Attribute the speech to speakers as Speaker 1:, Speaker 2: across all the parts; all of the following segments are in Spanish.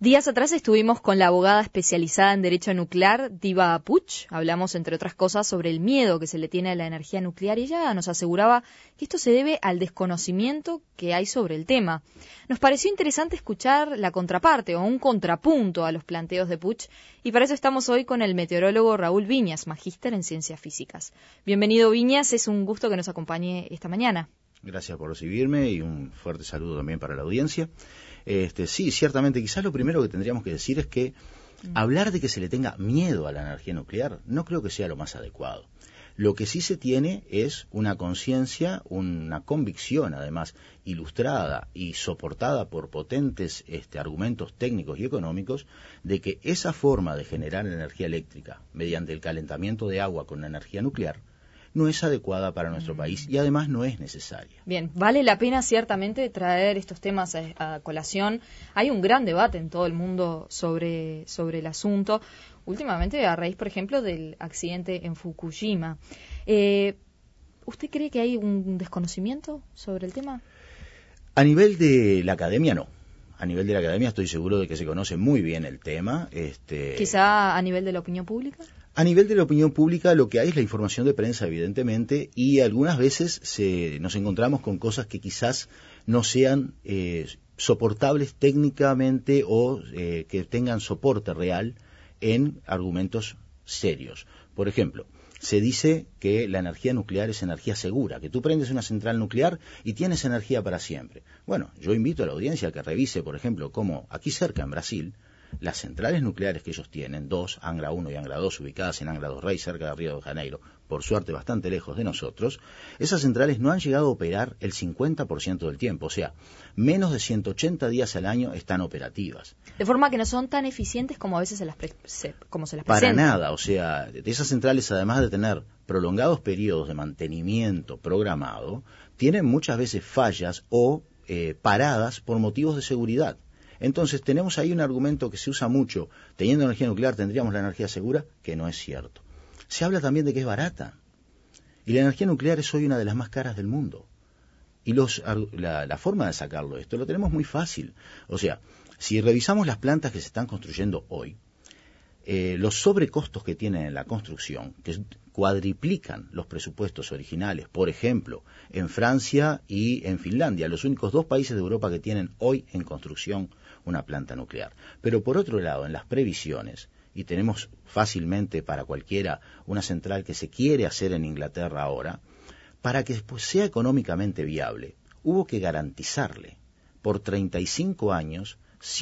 Speaker 1: Días atrás estuvimos con la abogada especializada en Derecho Nuclear, Diva Puch. Hablamos, entre otras cosas, sobre el miedo que se le tiene a la energía nuclear y ella nos aseguraba que esto se debe al desconocimiento que hay sobre el tema. Nos pareció interesante escuchar la contraparte o un contrapunto a los planteos de Puch y para eso estamos hoy con el meteorólogo Raúl Viñas, magíster en Ciencias Físicas. Bienvenido, Viñas, es un gusto que nos acompañe esta mañana.
Speaker 2: Gracias por recibirme y un fuerte saludo también para la audiencia. Sí, ciertamente, quizás lo primero que tendríamos que decir es que hablar de que se le tenga miedo a la energía nuclear no creo que sea lo más adecuado. Lo que sí se tiene es una conciencia, una convicción, además, ilustrada y soportada por potentes argumentos técnicos y económicos, de que esa forma de generar energía eléctrica mediante el calentamiento de agua con energía nuclear no es adecuada para nuestro país y además no es necesaria.
Speaker 1: Bien, vale la pena ciertamente traer estos temas a colación. Hay un gran debate en todo el mundo sobre el asunto, últimamente a raíz, por ejemplo, del accidente en Fukushima. ¿Usted cree que hay un desconocimiento sobre el tema?
Speaker 2: A nivel de la academia, no. A nivel de la academia estoy seguro de que se conoce muy bien el tema.
Speaker 1: ¿Quizá a nivel de la opinión pública?
Speaker 2: A nivel de la opinión pública lo que hay es la información de prensa, evidentemente, y algunas veces nos encontramos con cosas que quizás no sean soportables técnicamente o que tengan soporte real en argumentos serios. Por ejemplo, se dice que la energía nuclear es energía segura, que tú prendes una central nuclear y tienes energía para siempre. Bueno, yo invito a la audiencia a que revise, por ejemplo, cómo aquí cerca en Brasil, las centrales nucleares que ellos tienen, dos, Angra 1 y Angra 2, ubicadas en Angra dos Reis, cerca de Río de Janeiro, por suerte bastante lejos de nosotros, esas centrales no han llegado a operar el 50% del tiempo, o sea, menos de 180 días al año están operativas.
Speaker 1: De forma que no son tan eficientes como a veces se las presentan.
Speaker 2: Para nada, o sea, de esas centrales, además de tener prolongados periodos de mantenimiento programado, tienen muchas veces fallas o paradas por motivos de seguridad. Entonces tenemos ahí un argumento que se usa mucho, teniendo energía nuclear tendríamos la energía segura, que no es cierto. Se habla también de que es barata, y la energía nuclear es hoy una de las más caras del mundo. Y la forma de sacarlo esto lo tenemos muy fácil. O sea, si revisamos las plantas que se están construyendo hoy, los sobrecostos que tienen en la construcción, que cuadriplican los presupuestos originales, por ejemplo, en Francia y en Finlandia, los únicos dos países de Europa que tienen hoy en construcción una planta nuclear. Pero por otro lado, en las previsiones, y tenemos fácilmente para cualquiera una central que se quiere hacer en Inglaterra ahora, para que después sea económicamente viable, hubo que garantizarle por 35 años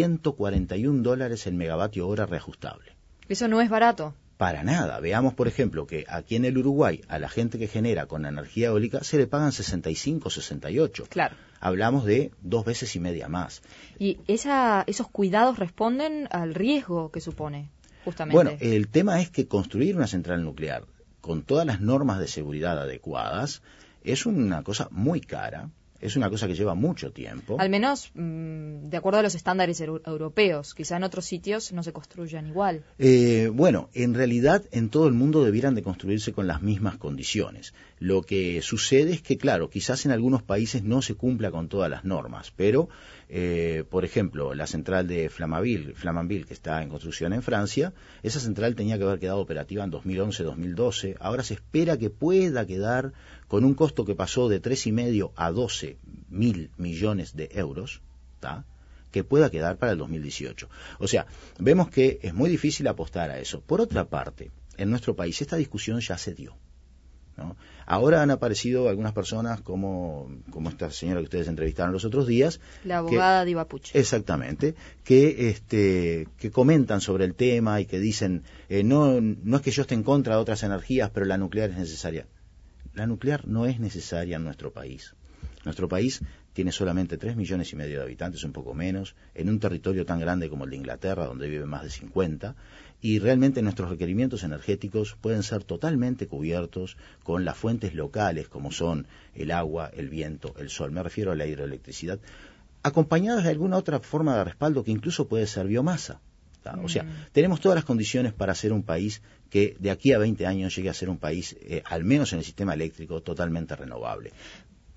Speaker 2: $141 el megavatio hora reajustable.
Speaker 1: Eso no es barato.
Speaker 2: Para nada. Veamos, por ejemplo, que aquí en el Uruguay a la gente que genera con energía eólica se le pagan 65, 68.
Speaker 1: Claro.
Speaker 2: Hablamos de 2 veces y media más.
Speaker 1: ¿Y esos cuidados responden al riesgo que supone, justamente?
Speaker 2: Bueno, el tema es que construir una central nuclear con todas las normas de seguridad adecuadas es una cosa muy cara. Es una cosa que lleva mucho tiempo.
Speaker 1: Al menos de acuerdo a los estándares europeos. Quizá en otros sitios no se construyan igual.
Speaker 2: Bueno, en realidad en todo el mundo debieran de construirse con las mismas condiciones. Lo que sucede es que, claro, quizás en algunos países no se cumpla con todas las normas, pero, por ejemplo, la central de Flamanville, que está en construcción en Francia, esa central tenía que haber quedado operativa en 2011-2012. Ahora se espera que pueda quedar con un costo que pasó de 3,5 a 12.000 millones de euros, ¿tá?, que pueda quedar para el 2018. O sea, vemos que es muy difícil apostar a eso. Por otra parte, en nuestro país esta discusión ya se dio, ¿no? Ahora han aparecido algunas personas como esta señora que ustedes entrevistaron los otros días.
Speaker 1: La abogada Diva Puch.
Speaker 2: Exactamente, que comentan sobre el tema y que dicen, no es que yo esté en contra de otras energías, pero la nuclear es necesaria. La nuclear no es necesaria en nuestro país. Nuestro país tiene solamente 3,5 millones de habitantes, un poco menos, en un territorio tan grande como el de Inglaterra, donde viven más de 50, y realmente nuestros requerimientos energéticos pueden ser totalmente cubiertos con las fuentes locales, como son el agua, el viento, el sol. Me refiero a la hidroelectricidad, acompañadas de alguna otra forma de respaldo que incluso puede ser biomasa. O sea, tenemos todas las condiciones para ser un país que de aquí a 20 años llegue a ser un país, al menos en el sistema eléctrico, totalmente renovable.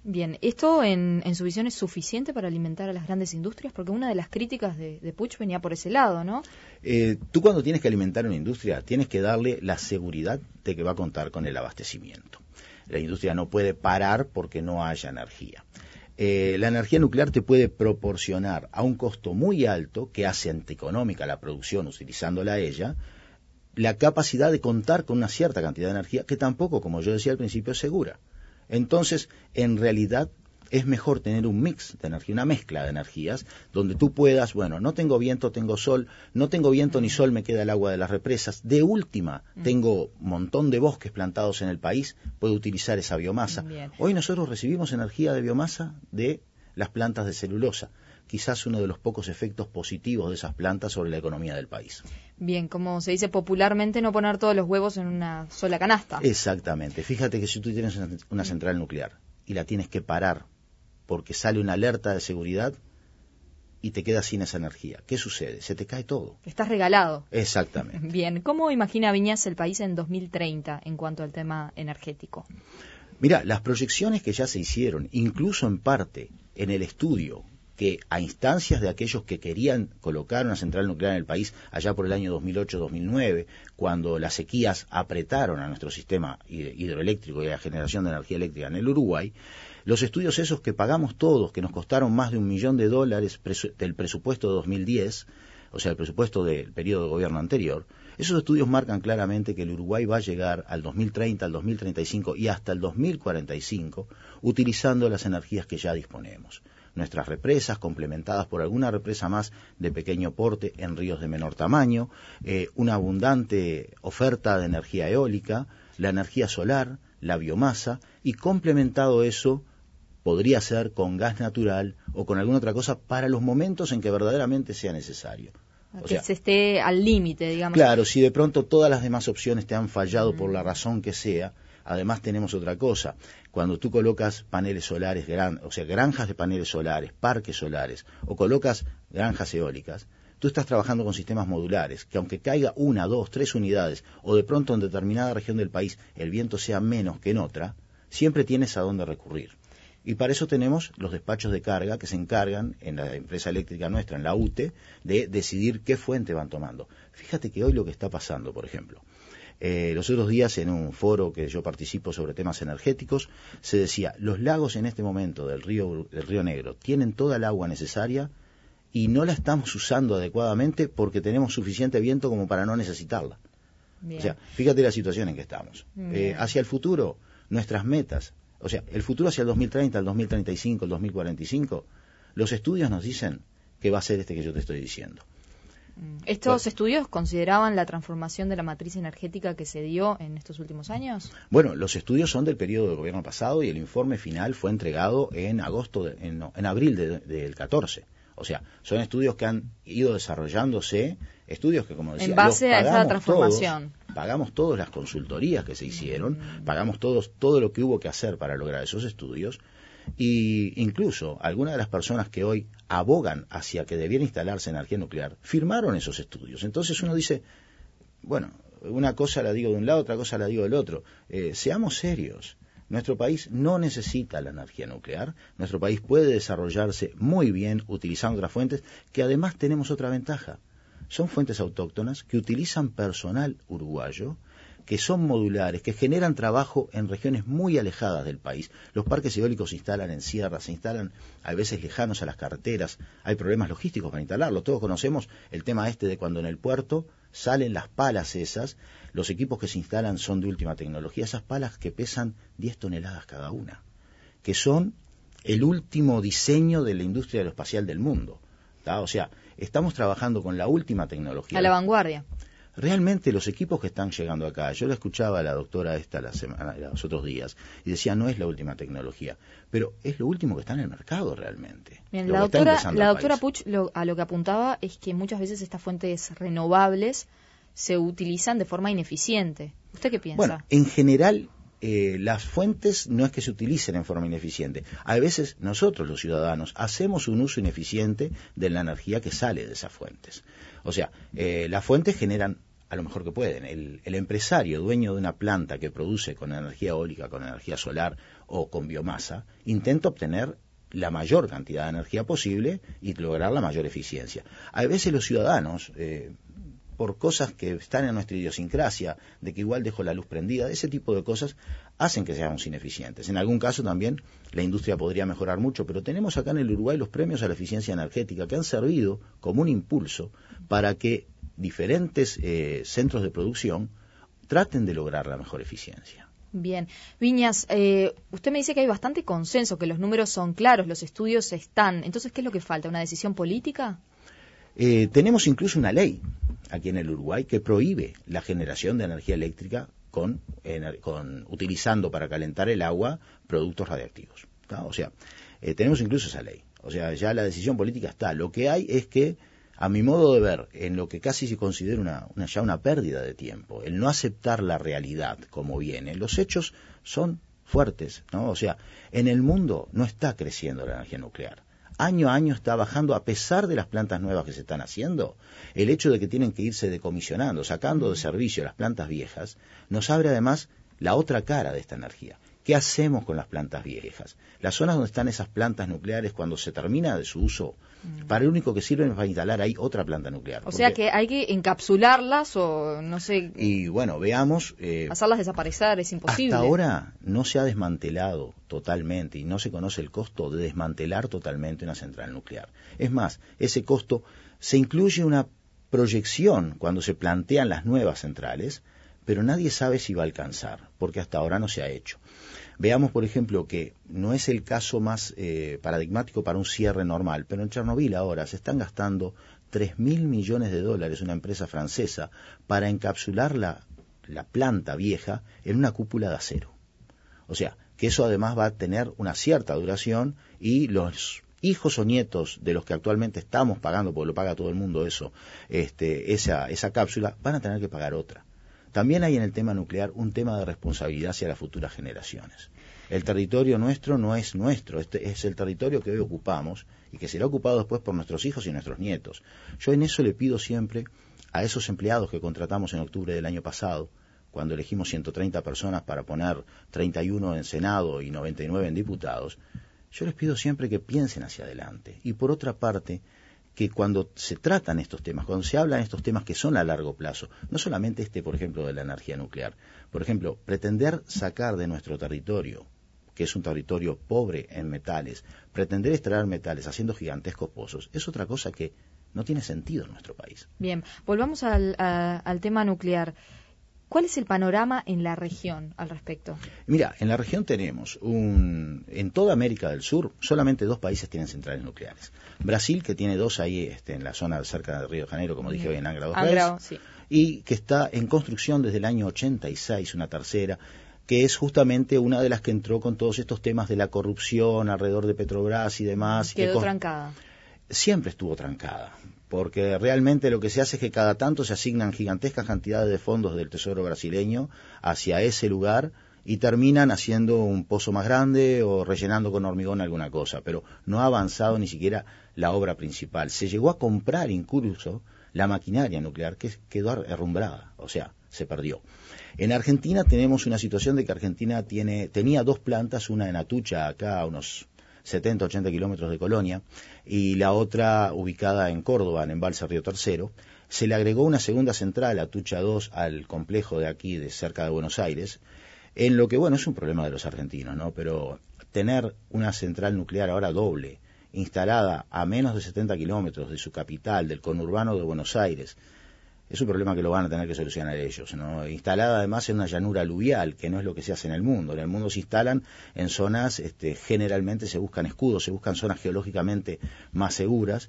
Speaker 1: Bien, ¿esto en su visión es suficiente para alimentar a las grandes industrias? Porque una de las críticas de Puig venía por ese lado, ¿no?
Speaker 2: Tú cuando tienes que alimentar una industria, tienes que darle la seguridad de que va a contar con el abastecimiento. La industria no puede parar porque no haya energía. La energía nuclear te puede proporcionar a un costo muy alto, que hace antieconómica la producción utilizándola ella, la capacidad de contar con una cierta cantidad de energía que tampoco, como yo decía al principio, es segura. Entonces, en realidad, es mejor tener un mix de energía, una mezcla de energías, donde tú puedas, bueno, no tengo viento, tengo sol, no tengo viento ni sol, me queda el agua de las represas. De última, tengo un montón de bosques plantados en el país, puedo utilizar esa biomasa.
Speaker 1: Bien.
Speaker 2: Hoy nosotros recibimos energía de biomasa de las plantas de celulosa, quizás uno de los pocos efectos positivos de esas plantas sobre la economía del país.
Speaker 1: Bien, como se dice popularmente, no poner todos los huevos en una sola canasta.
Speaker 2: Exactamente. Fíjate que si tú tienes una central nuclear y la tienes que parar porque sale una alerta de seguridad y te quedas sin esa energía, ¿qué sucede? Se te cae todo.
Speaker 1: Estás regalado.
Speaker 2: Exactamente.
Speaker 1: Bien, ¿cómo imagina Viñas el país en 2030 en cuanto al tema energético?
Speaker 2: Mira, las proyecciones que ya se hicieron, incluso en parte en el estudio, que a instancias de aquellos que querían colocar una central nuclear en el país allá por el año 2008-2009, cuando las sequías apretaron a nuestro sistema hidroeléctrico y a la generación de energía eléctrica en el Uruguay, los estudios esos que pagamos todos, que nos costaron más de $1 millón del presupuesto de 2010, o sea, el presupuesto del periodo de gobierno anterior, esos estudios marcan claramente que el Uruguay va a llegar al 2030, al 2035 y hasta el 2045 utilizando las energías que ya disponemos. Nuestras represas, complementadas por alguna represa más de pequeño porte en ríos de menor tamaño, una abundante oferta de energía eólica, la energía solar, la biomasa, y complementado eso podría ser con gas natural o con alguna otra cosa para los momentos en que verdaderamente sea necesario.
Speaker 1: O sea, se esté al límite, digamos.
Speaker 2: Claro, si de pronto todas las demás opciones te han fallado por la razón que sea, además tenemos otra cosa. Cuando tú colocas paneles solares, o sea, granjas de paneles solares, parques solares, o colocas granjas eólicas, tú estás trabajando con sistemas modulares, que aunque caiga 1, 2, 3 unidades, o de pronto en determinada región del país el viento sea menos que en otra, siempre tienes a dónde recurrir. Y para eso tenemos los despachos de carga que se encargan en la empresa eléctrica nuestra, en la UTE, de decidir qué fuente van tomando. Fíjate que hoy lo que está pasando, por ejemplo, los otros días en un foro que yo participo sobre temas energéticos, se decía, los lagos en este momento del río Negro tienen toda el agua necesaria y no la estamos usando adecuadamente porque tenemos suficiente viento como para no necesitarla. Bien. O sea, fíjate la situación en que estamos. Hacia el futuro, nuestras metas, o sea, el futuro hacia el 2030, el 2035, el 2045, los estudios nos dicen que va a ser este que yo te estoy diciendo.
Speaker 1: ¿Estos estudios consideraban la transformación de la matriz energética que se dio en estos últimos años?
Speaker 2: Bueno, los estudios son del periodo de gobierno pasado y el informe final fue entregado en abril del 14. O sea, son estudios que han ido desarrollándose, estudios que, como decía,
Speaker 1: en base a esa transformación.
Speaker 2: Pagamos todas las consultorías que se hicieron, pagamos todo lo que hubo que hacer para lograr esos estudios, y incluso algunas de las personas que hoy abogan hacia que debiera instalarse energía nuclear firmaron esos estudios. Entonces uno dice, bueno, una cosa la digo de un lado, otra cosa la digo del otro. Seamos serios. Nuestro país no necesita la energía nuclear. Nuestro país puede desarrollarse muy bien utilizando otras fuentes, que además tenemos otra ventaja. Son fuentes autóctonas que utilizan personal uruguayo, que son modulares, que generan trabajo en regiones muy alejadas del país. Los parques eólicos se instalan en sierras, se instalan a veces lejanos a las carreteras, hay problemas logísticos para instalarlo. Todos conocemos el tema de cuando en el puerto salen las palas esas, los equipos que se instalan son de última tecnología, esas palas que pesan 10 toneladas cada una, que son el último diseño de la industria aeroespacial del mundo, ¿tá? O sea, estamos trabajando con la última tecnología.
Speaker 1: A la vanguardia.
Speaker 2: Realmente los equipos que están llegando acá, yo la escuchaba a la doctora los otros días, y decía, no es la última tecnología, pero es lo último que está en el mercado realmente.
Speaker 1: Bien, la doctora Puig a lo que apuntaba es que muchas veces estas fuentes renovables se utilizan de forma ineficiente. ¿Usted qué piensa?
Speaker 2: Bueno, en general, las fuentes no es que se utilicen en forma ineficiente. A veces nosotros, los ciudadanos, hacemos un uso ineficiente de la energía que sale de esas fuentes. O sea, las fuentes generan a lo mejor que pueden. El empresario, dueño de una planta que produce con energía eólica, con energía solar o con biomasa, intenta obtener la mayor cantidad de energía posible y lograr la mayor eficiencia. A veces los ciudadanos, por cosas que están en nuestra idiosincrasia, de que igual dejo la luz prendida, ese tipo de cosas hacen que seamos ineficientes. En algún caso también la industria podría mejorar mucho, pero tenemos acá en el Uruguay los premios a la eficiencia energética que han servido como un impulso para que diferentes centros de producción traten de lograr la mejor eficiencia.
Speaker 1: Bien. Viñas, usted me dice que hay bastante consenso, que los números son claros, los estudios están. Entonces, ¿qué es lo que falta? ¿Una decisión política?
Speaker 2: Tenemos incluso una ley aquí en el Uruguay que prohíbe la generación de energía eléctrica utilizando para calentar el agua productos radiactivos, ¿tá? O sea, tenemos incluso esa ley. O sea, ya la decisión política está. Lo que hay es que, a mi modo de ver, en lo que casi se considera ya una pérdida de tiempo, el no aceptar la realidad como viene, los hechos son fuertes, ¿no? O sea, en el mundo no está creciendo la energía nuclear. Año a año está bajando, a pesar de las plantas nuevas que se están haciendo. El hecho de que tienen que irse decomisionando, sacando de servicio las plantas viejas, nos abre además la otra cara de esta energía. ¿Qué hacemos con las plantas viejas? Las zonas donde están esas plantas nucleares, cuando se termina de su uso, para lo único que sirven es para instalar ahí otra planta nuclear.
Speaker 1: O sea que hay que encapsularlas o no sé.
Speaker 2: Y bueno, veamos.
Speaker 1: Hacerlas desaparecer es imposible.
Speaker 2: Hasta ahora no se ha desmantelado totalmente y no se conoce el costo de desmantelar totalmente una central nuclear. Es más, ese costo se incluye una proyección cuando se plantean las nuevas centrales, pero nadie sabe si va a alcanzar, porque hasta ahora no se ha hecho. Veamos, por ejemplo, que no es el caso más paradigmático para un cierre normal, pero en Chernobyl ahora se están gastando $3.000 millones, una empresa francesa, para encapsular la planta vieja en una cúpula de acero. O sea, que eso además va a tener una cierta duración y los hijos o nietos de los que actualmente estamos pagando, porque lo paga todo el mundo esa cápsula, van a tener que pagar otra. También hay en el tema nuclear un tema de responsabilidad hacia las futuras generaciones. El territorio nuestro no es nuestro, es el territorio que hoy ocupamos y que será ocupado después por nuestros hijos y nuestros nietos. Yo en eso le pido siempre a esos empleados que contratamos en octubre del año pasado, cuando elegimos 130 personas para poner 31 en Senado y 99 en diputados, yo les pido siempre que piensen hacia adelante. Y por otra parte, que cuando se tratan estos temas, cuando se hablan estos temas que son a largo plazo, no solamente por ejemplo, de la energía nuclear, por ejemplo, pretender sacar de nuestro territorio, que es un territorio pobre en metales, pretender extraer metales haciendo gigantescos pozos, es otra cosa que no tiene sentido en nuestro país.
Speaker 1: Bien, volvamos al tema nuclear. ¿Cuál es el panorama en la región al respecto?
Speaker 2: Mira, en la región tenemos en toda América del Sur, solamente 2 países tienen centrales nucleares. Brasil, que tiene 2 ahí en la zona cerca de Río de Janeiro, como dije hoy, en Angra dos Reis,
Speaker 1: sí.
Speaker 2: Y que está en construcción desde el año 86, una tercera, que es justamente una de las que entró con todos estos temas de la corrupción alrededor de Petrobras y demás.
Speaker 1: Quedó trancada.
Speaker 2: Siempre estuvo trancada, porque realmente lo que se hace es que cada tanto se asignan gigantescas cantidades de fondos del Tesoro brasileño hacia ese lugar y terminan haciendo un pozo más grande o rellenando con hormigón alguna cosa, pero no ha avanzado ni siquiera la obra principal. Se llegó a comprar incluso la maquinaria nuclear, que quedó herrumbrada, o sea, se perdió. En Argentina tenemos una situación de que Argentina tenía 2 plantas, una en Atucha, acá a unos 70, 80 kilómetros de Colonia, y la otra ubicada en Córdoba, en Embalse Río Tercero. Se le agregó una segunda central, Atucha 2, al complejo de aquí, de cerca de Buenos Aires, en lo que, bueno, es un problema de los argentinos, ¿no? Pero tener una central nuclear ahora doble, instalada a menos de 70 kilómetros de su capital, del conurbano de Buenos Aires, es un problema que lo van a tener que solucionar ellos, ¿no? Instalada además en una llanura aluvial, que no es lo que se hace en el mundo. En el mundo se instalan en zonas, generalmente se buscan escudos, se buscan zonas geológicamente más seguras.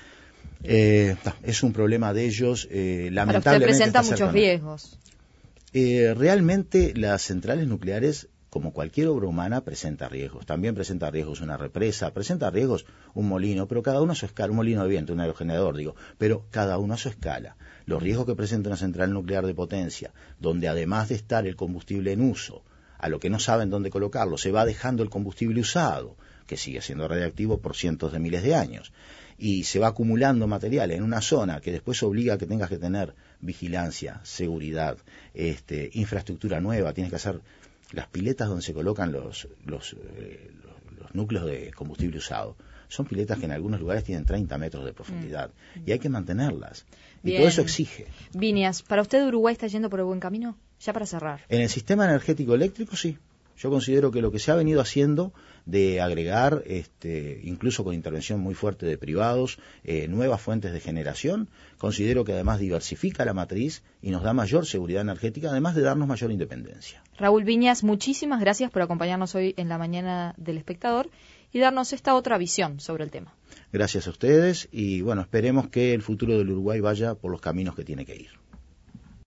Speaker 2: Es un problema de ellos, lamentablemente.
Speaker 1: Para usted presenta muchos riesgos.
Speaker 2: Realmente las centrales nucleares, como cualquier obra humana, presenta riesgos. También presenta riesgos una represa, presenta riesgos un molino, pero cada uno a su escala, un molino de viento, un aerogenerador, pero cada uno a su escala. Los riesgos que presenta una central nuclear de potencia, donde además de estar el combustible en uso, a lo que no saben dónde colocarlo, se va dejando el combustible usado, que sigue siendo radiactivo por cientos de miles de años, y se va acumulando material en una zona que después obliga a que tengas que tener vigilancia, seguridad, infraestructura nueva, tienes que hacer las piletas donde se colocan los núcleos de combustible usado, son piletas que en algunos lugares tienen 30 metros de profundidad y hay que mantenerlas.
Speaker 1: Bien.
Speaker 2: Y todo eso exige.
Speaker 1: Viñas, ¿para usted Uruguay está yendo por el buen camino? Ya para cerrar.
Speaker 2: En el sistema energético eléctrico, sí. Yo considero que lo que se ha venido haciendo de agregar, incluso con intervención muy fuerte de privados, nuevas fuentes de generación, considero que además diversifica la matriz y nos da mayor seguridad energética, además de darnos mayor independencia.
Speaker 1: Raúl Viñas, muchísimas gracias por acompañarnos hoy en la mañana del Espectador y darnos esta otra visión sobre el tema.
Speaker 2: Gracias a ustedes y bueno, esperemos que el futuro del Uruguay vaya por los caminos que tiene que ir.